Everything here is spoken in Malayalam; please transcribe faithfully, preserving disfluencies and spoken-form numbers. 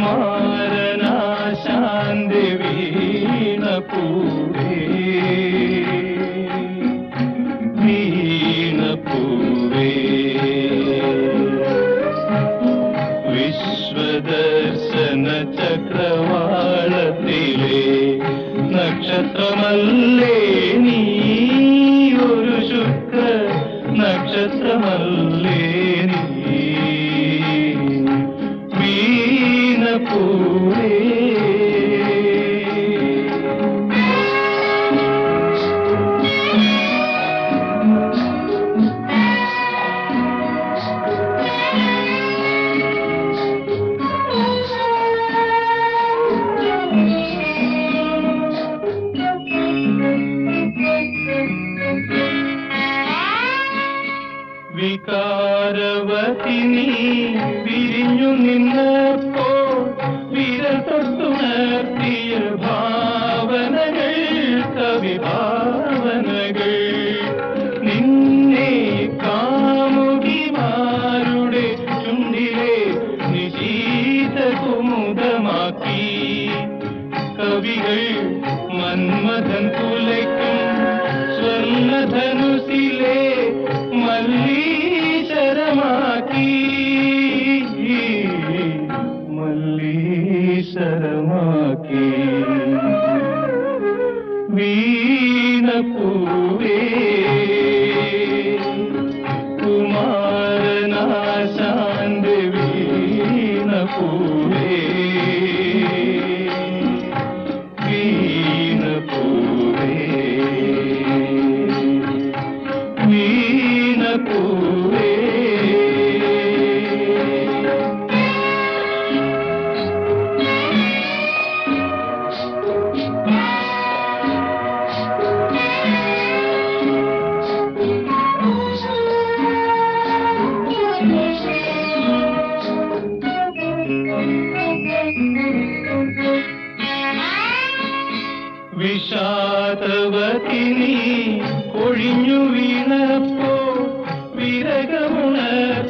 കുമാരനാശാന്തി വീണപൂവേ വീണപൂവേ വിശ്വദർശന ചക്രവാളത്തിലെ നക്ഷത്രമല്ലേ നീ ഒരു ശുക്ര നക്ഷത്രമല്ലേ നീ വീണപൂവേ വികാരവതിനി വിരിഞ്ഞു നിന്നപ്പോൾ വിരൽ തൊട്ടുണർത്തിയ ഭാവനകൾ കവിഭാവനകൾ നിന്നെ കാമുകിമാരുടെ ചുണ്ടിലെ നിശീത കുമുദമാക്കി കവികൾ മന്മഥൻ തുലയ്ക്കും സ്വർണ്ണധനുസിലെ മല്ലീശരമാക്കി മല്ലീശരമാക്കി വീണപൂവേ കുമാരനാശാന്തി വീണപൂവേ വീണപൂവേ വീണപൂവേ വിഷാദവതിനി ഒഴിഞ്ഞു വീണപ്പോ വിരകമുണർ